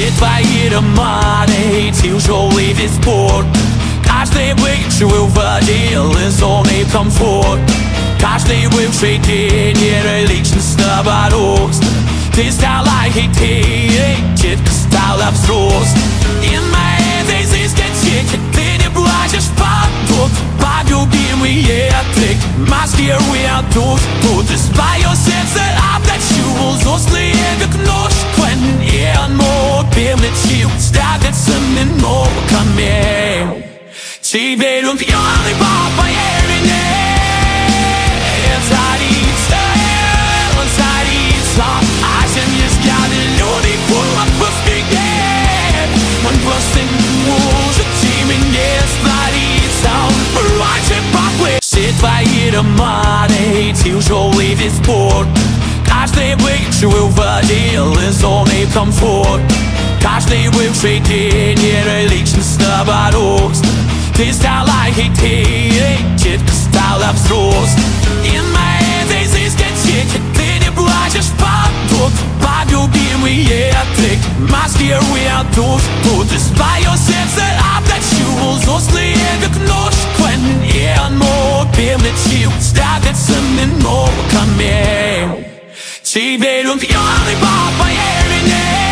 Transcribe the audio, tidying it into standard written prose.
Все твои романы тяжелый весь спорт. Каждый бывший выводил из зоны комфорт. Каждый бывший тренер личностного роста. Ты стала хитрее, детка стала взрослой. И на этой дискотеке ты не плачешь поток. По любимые треки маскируя душ. Тут из твое сердце обтачивал взрослые как нож. Квен оно перелетел с драгоценными ногами. Теперь он пьяный по поверению. Царица, а семьи взгляды людей пулок по спине. Он просто не может тебе сотвориться. Он раньше поплыл. Все твои романы тяжелый весь спорт. Каждый бывший выводил из зоны комфорт. Каждый бывший тренер личностного роста. Ты стала хитрее, детка стала взрослой. И на этой дискотеке ты не плачешь поток. По любимые треки маскируя душ. Тут из твое сердце обтачивал взрослые как нож. Квен оно перелетел с драгоценными ногами. Теперь он пьяный по поверению.